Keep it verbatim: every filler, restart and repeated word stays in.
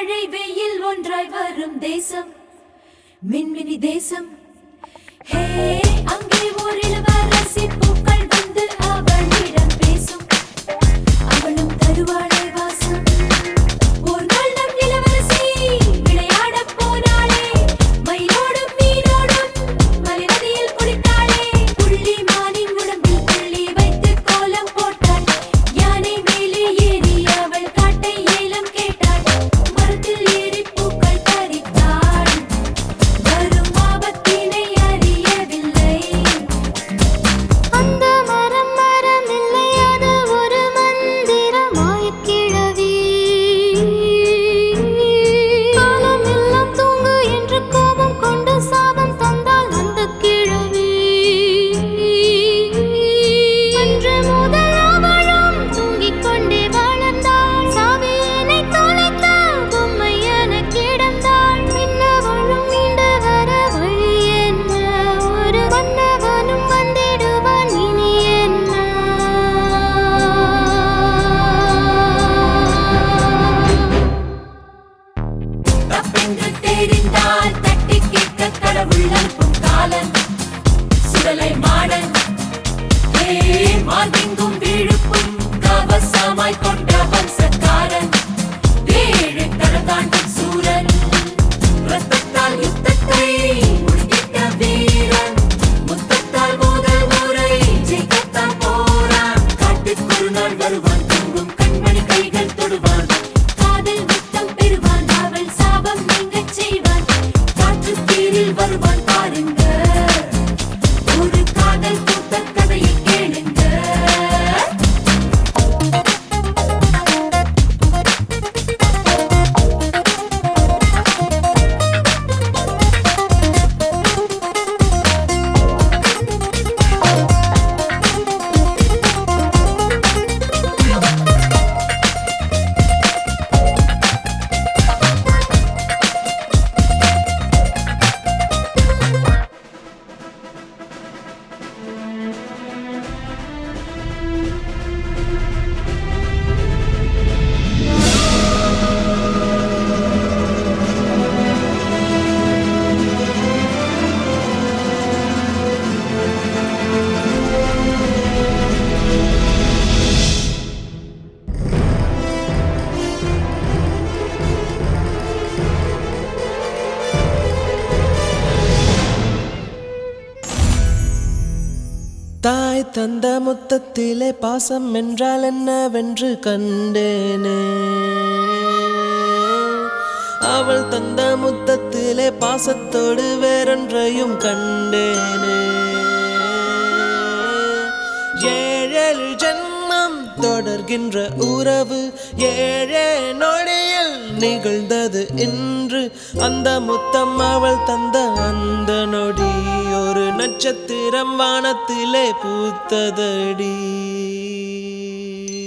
மழை வெயில் ஒன்றாய் வரும் தேசம் மின்மினி தேசம். ஹே அங்கே ஒரு இளவரசி பூக்கள் வந்து அவளிடம் பேசும். அவளும் தருவாளே வாசம். ஒரு நாள் நம் இளவரசி விளையாடப் போனாளே. மயிலோடும் மீனோடும் மலை நதியில் குளித்தாளே. புள்ளி மானின் உடம்பில் புள்ளி வைத்து கோலம் போட்டாள். யானை மேலே ஏறி அவள் காட்டை ஏலம் கேட்டாள். மரத்தில் ஏறி பூக்கள் பறித்தாள். வரும் ஆபத்தினை அறியவில்லை. அந்த மரம் மரம் இல்லை, அது ஒரு மந்திர மாயக்கிழவி. காலம் எல்லாம் தூங்கு என்று கோபம் கொண்டு சாபம் தந்தாள் அந்த கிழவி. அன்று முதல் அவளும் தூங்கிக் கொண்டே வளர்ந்தாள். சாவியினை தொலைத்த பொம்மை என கிடந்தாள். பின்னவளும் மீண்டு வர வழி என்ன? ஒரு மன்னவனும் வந்திடுவான் இனி என்ன? தப்பென்று தெரிந்தால் தட்டி கேட்க கடவுள் அனுப்பும் காலன் சுடலை மாடன். ஹே மார்பெங்கும் விழுப்பும் கவசமாய் கொண்ட வம்சக்காரன். ஏழு கடல் தாண்டும் சூரன். ரத்தத்தால் யுத்தத்தை முடித்திட்ட வீரன். முத்தத்தால் முதல் முறை ஜெயிக்கத்தான் போறான். காட்டுக்கு ஒரு நாள் வருவான். தூங்கும் கண்மணி கைகள் தொடுவான். காதல் முத்தம் பெறுவான். அவள் சாபம் நீங்கச் செய்வான். காற்று தீரில் வருவான் பாருங்க. ஒரு காதல் கூத்த கதையை கேளுங்க. தாய் தந்த முத்தத்திலே பாசம் என்றால் என்னவென்று கண்டேனே. அவள் தந்த முத்தத்திலே பாசத்தோடு வேறொன்றையும் கண்டேனே. ஏழேழு ஜென்மம் தொடர்கின்ற உறவு ஏழே நொடியில் நிகழ்ந்தது இன்று. அந்த முத்தம் அவள் தந்த அந்த நொடி ஒரு நட்சத்திரம் வானத்திலே பூத்ததடி.